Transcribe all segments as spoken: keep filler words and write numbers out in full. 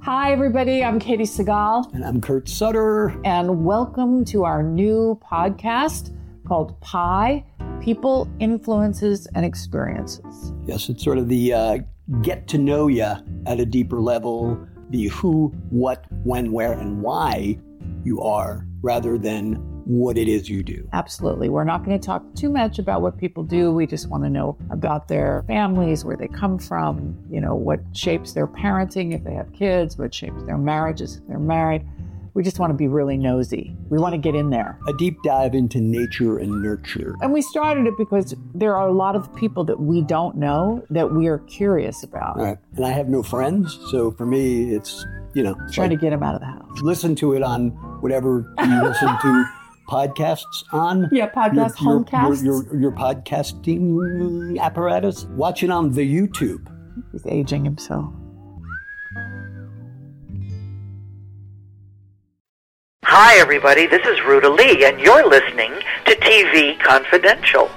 Hi, everybody. I'm Katie Segal. And I'm Kurt Sutter. And welcome to our new podcast called Pi, People, Influences, and Experiences. Yes, it's sort of the uh, get to know you at a deeper level, the who, what, when, where, and why you are, rather than what it is you do. Absolutely. We're not going to talk too much about what people do. We just want to know about their families, where they come from, you know, what shapes their parenting if they have kids, what shapes their marriages if they're married. We just want to be really nosy. We want to get in there. A deep dive into nature and nurture. And we started it because there are a lot of people that we don't know that we are curious about. Right. And I have no friends, so for me, it's, you know. Trying like, to get them out of the house. Listen to it on whatever you listen to. Podcasts on? Yeah, podcast, your, homecasts. Your, your, your podcasting apparatus. Watch it on the YouTube. He's aging himself. Hi, everybody. This is Ruta Lee, and you're listening to T V Confidential.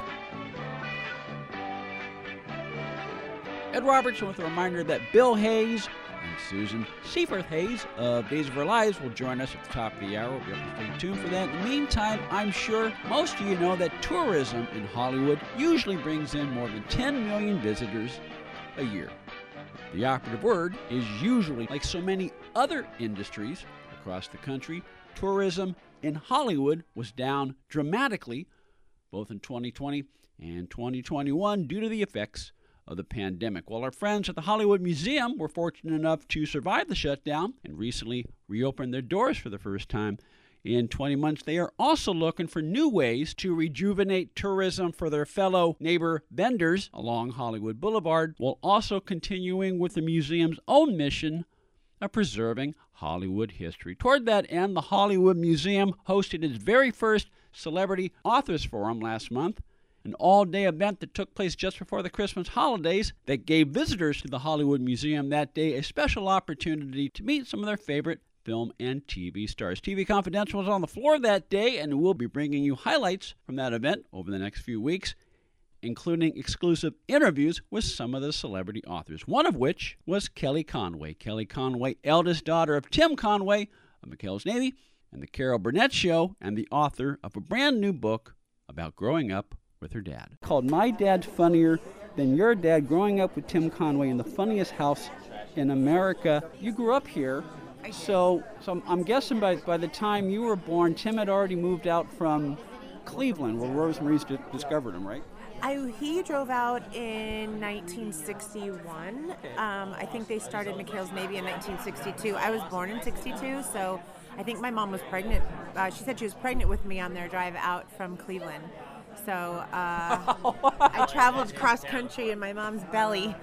Ed Robertson with a reminder that Bill Hayes and Susan Seaforth Hayes of Days of Our Lives will join us at the top of the hour. We'll be able to stay tuned for that. In the meantime, I'm sure most of you know that tourism in Hollywood usually brings in more than ten million visitors a year. The operative word is usually. Like so many other industries across the country, tourism in Hollywood was down dramatically, both in twenty twenty and twenty twenty-one, due to the effects of the pandemic. While our friends at the Hollywood Museum were fortunate enough to survive the shutdown and recently reopened their doors for the first time in twenty months, they are also looking for new ways to rejuvenate tourism for their fellow neighbor vendors along Hollywood Boulevard, while also continuing with the museum's own mission of preserving Hollywood history. Toward that end, the Hollywood Museum hosted its very first Celebrity Authors Forum last month, an all-day event that took place just before the Christmas holidays that gave visitors to the Hollywood Museum that day a special opportunity to meet some of their favorite film and T V stars. T V Confidential was on the floor that day, and we'll be bringing you highlights from that event over the next few weeks, including exclusive interviews with some of the celebrity authors, one of which was Kelly Conway. Kelly Conway, eldest daughter of Tim Conway of McHale's Navy and The Carol Burnett Show, and the author of a brand new book about growing up with her dad. Called My Dad's Funnier Than Your Dad, Growing Up with Tim Conway in the Funniest House in America. You grew up here, so, so I'm guessing by, by the time you were born, Tim had already moved out from Cleveland, where Rosemary's d- discovered him, right? I, he drove out in nineteen sixty-one. Um, I think they started McHale's Navy in nineteen sixty-two. I was born in sixty-two, so I think my mom was pregnant. Uh, she said she was pregnant with me on their drive out from Cleveland. So uh, I traveled cross country in my mom's belly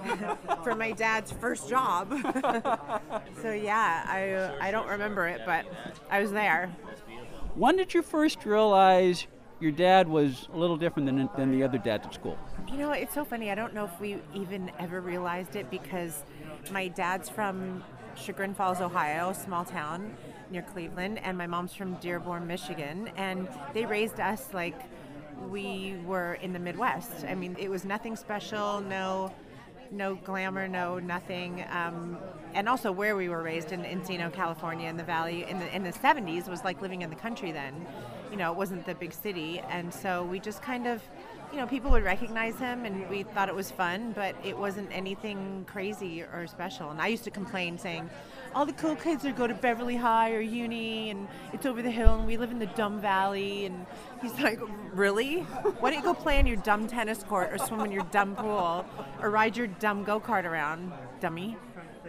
for my dad's first job. So yeah, I I don't remember it, but I was there. When did you first realize your dad was a little different than than the other dads at school? You know, it's so funny. I don't know if we even ever realized it, because my dad's from Chagrin Falls, Ohio, small town near Cleveland, and my mom's from Dearborn, Michigan, and they raised us like we were in the Midwest. I mean, it was nothing special, no no glamour, no nothing. Um, and also where we were raised in Encino, California, in the Valley, in the in the seventies was like living in the country then. You know, it wasn't the big city. And so we just kind of, you know, people would recognize him and we thought it was fun, but it wasn't anything crazy or special. And I used to complain saying, all the cool kids are go to Beverly High or uni and it's over the hill and we live in the dumb valley. And he's like, really? Why don't you go play on your dumb tennis court or swim in your dumb pool or ride your dumb go-kart around, dummy?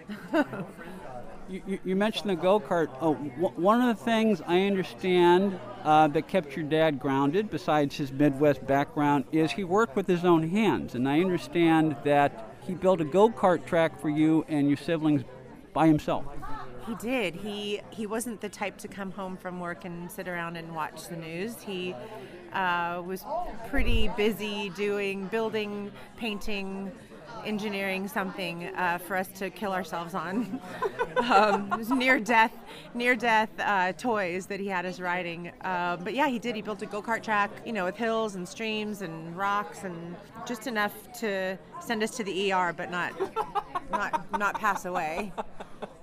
You, you, you mentioned the go-kart. Oh, w- one of the things I understand uh, that kept your dad grounded, besides his Midwest background, is he worked with his own hands. And I understand that he built a go-kart track for you and your siblings by himself. He did. He he wasn't the type to come home from work and sit around and watch the news. He uh, was pretty busy doing, building, painting, engineering something uh, for us to kill ourselves on. um, it was near death, near death uh, toys that he had us riding. Uh, but yeah, he did. He built a go-kart track, you know, with hills and streams and rocks and just enough to send us to the E R, but not not not pass away.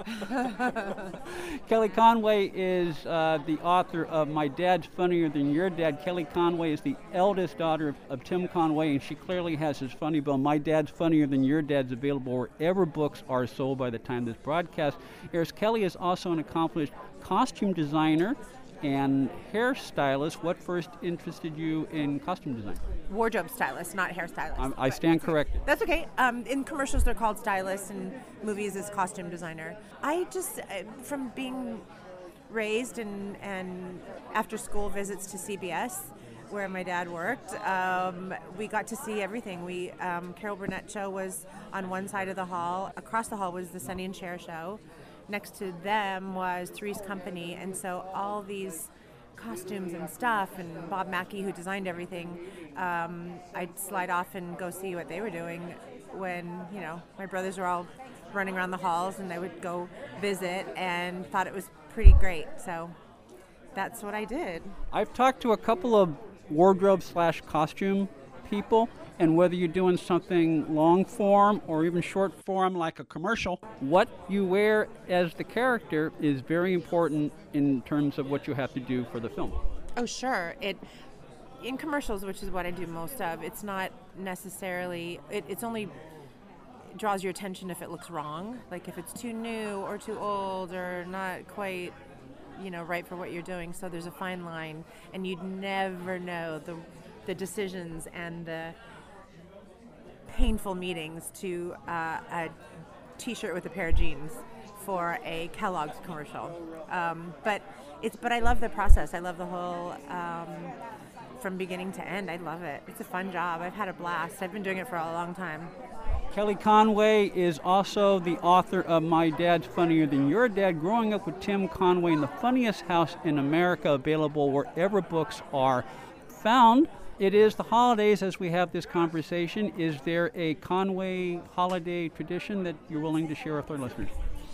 Kelly Conway is uh, the author of My Dad's Funnier Than Your Dad. Kelly Conway is the eldest daughter of, of Tim Conway, and she clearly has his funny bone. My Dad's Funnier Than Your Dad's available wherever books are sold by the time this broadcast airs. Kelly is also an accomplished costume designer and hairstylist. What first interested you in costume design? Wardrobe stylist, not hairstylist. Um, I stand corrected. That's okay. Um, in commercials, they're called stylists, and movies is costume designer. I just, uh, from being raised and, and after school visits to C B S, where my dad worked, um, we got to see everything. We um, Carol Burnett show was on one side of the hall. Across the hall was the Sonny and Cher show. Next to them was Three's Company, and so all these costumes and stuff, and Bob Mackie, who designed everything, um, I'd slide off and go see what they were doing when, you know, my brothers were all running around the halls, and I would go visit and thought it was pretty great. So that's what I did. I've talked to a couple of wardrobe slash costume people, and whether you're doing something long form or even short form like a commercial, what you wear as the character is very important in terms of what you have to do for the film. Oh, sure. It in commercials, which is what I do most of, it's not necessarily, it, it's only draws your attention if it looks wrong, like if it's too new or too old or not quite, you know, right for what you're doing. So there's a fine line, and you'd never know the the decisions and the painful meetings to uh, a T-shirt with a pair of jeans for a Kellogg's commercial. Um, but it's but I love the process. I love the whole um, from beginning to end. I love it. It's a fun job. I've had a blast. I've been doing it for a long time. Kelly Conway is also the author of My Dad's Funnier Than Your Dad, Growing Up with Tim Conway in the Funniest House in America, available wherever books are found. It is the holidays as we have this conversation. Is there a Conway holiday tradition that you're willing to share with our listeners?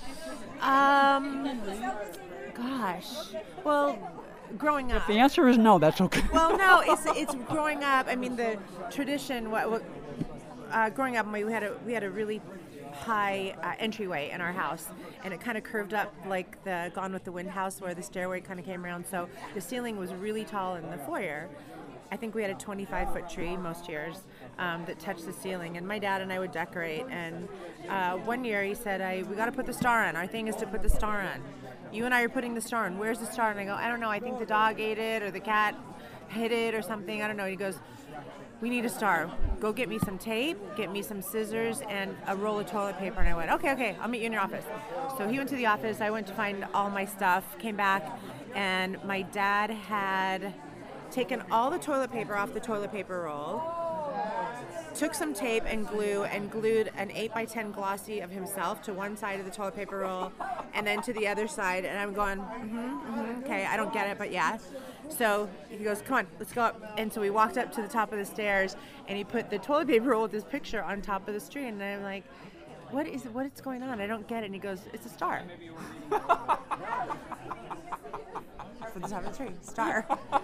Um, gosh. Well, growing up. If the answer is no, that's okay. Well, no, it's it's growing up. I mean, the tradition. What, what uh, growing up, we had a we had a really high uh, entryway in our house, and it kind of curved up like the Gone with the Wind house, where the stairway kind of came around. So the ceiling was really tall in the foyer. I think we had a twenty-five foot tree most years um, that touched the ceiling, and my dad and I would decorate. And uh, one year he said, "I we got to put the star on. Our thing is to put the star on. You and I are putting the star on. Where's the star?" And I go, "I don't know. I think the dog ate it, or the cat hit it, or something. I don't know." He goes, "We need a star. Go get me some tape, get me some scissors, and a roll of toilet paper." And I went, "Okay, okay. I'll meet you in your office." So he went to the office. I went to find all my stuff. Came back, and my dad had taken all the toilet paper off the toilet paper roll, took some tape and glue and glued an eight by ten glossy of himself to one side of the toilet paper roll and then to the other side. And I'm going, mm-hmm, mm-hmm, okay, I don't get it, but yeah. So he goes, "Come on, let's go up." And so we walked up to the top of the stairs, and he put the toilet paper roll with his picture on top of the tree. And I'm like, what is what is going on? I don't get it. And he goes, "It's a star." For the top of the tree, star.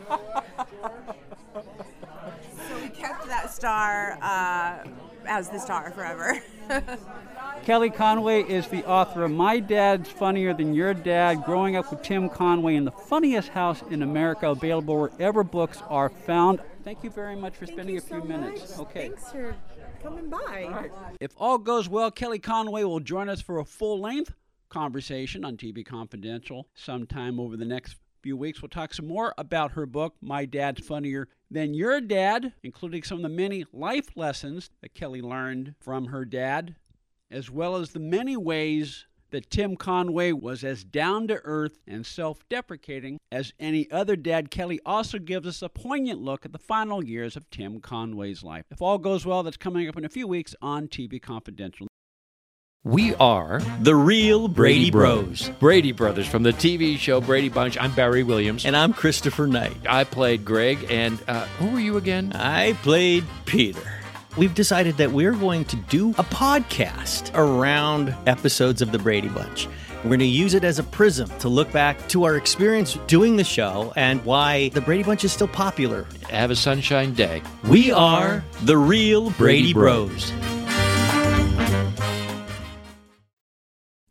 So we kept that star uh, as the star forever. Kelly Conway is the author of My Dad's Funnier Than Your Dad, Growing Up with Tim Conway in the Funniest House in America, available wherever books are found. Thank you very much for Thank spending you a few so minutes. Much. Okay. Thanks for coming by. All right. If all goes well, Kelly Conway will join us for a full-length conversation on T V Confidential sometime over the next few weeks. We'll talk some more about her book, My Dad's Funnier Than Your Dad, including some of the many life lessons that Kelly learned from her dad, as well as the many ways that Tim Conway was as down-to-earth and self-deprecating as any other dad. Kelly also gives us a poignant look at the final years of Tim Conway's life. If all goes well, that's coming up in a few weeks on T V Confidential. We are the real Brady Bros. Brady Brothers from the T V show Brady Bunch. I'm Barry Williams. And I'm Christopher Knight. I played Greg, and uh, who were you again? I played Peter. We've decided that we're going to do a podcast around episodes of the Brady Bunch. We're going to use it as a prism to look back to our experience doing the show and why the Brady Bunch is still popular. Have a sunshine day. We are the real Brady Bros.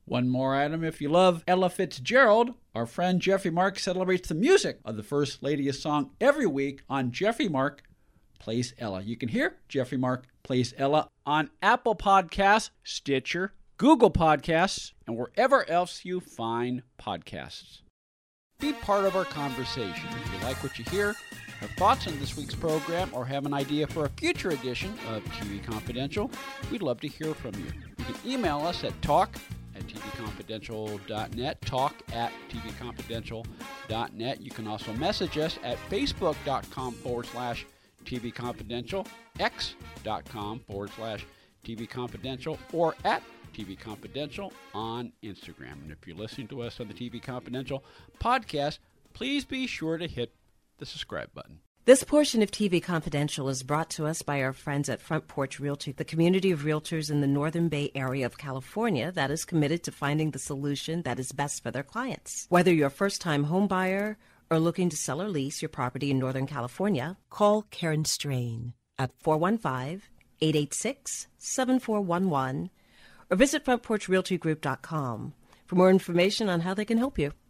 One more item. If you love Ella Fitzgerald, our friend Jeffrey Mark celebrates the music of the First Lady's song every week on Jeffrey Mark Plays Ella. You can hear Jeffrey Mark Plays Ella on Apple Podcasts, Stitcher, Google Podcasts, and wherever else you find podcasts. Be part of our conversation. If you like what you hear, have thoughts on this week's program, or have an idea for a future edition of T V Confidential, we'd love to hear from you. You can email us at talk at t v confidential dot net, talk at t v confidential dot net. You can also message us at facebook.com forward slash TV Confidential, x.com forward slash TV Confidential, or at T V Confidential on Instagram. And if you're listening to us on the T V Confidential podcast, please be sure to hit the subscribe button. This portion of T V Confidential is brought to us by our friends at Front Porch Realty, the community of realtors in the Northern Bay area of California that is committed to finding the solution that is best for their clients. Whether you're a first-time home buyer or looking to sell or lease your property in Northern California, call Karen Strain at four one five, eight eight six, seven four one one or visit front porch realty group dot com for more information on how they can help you.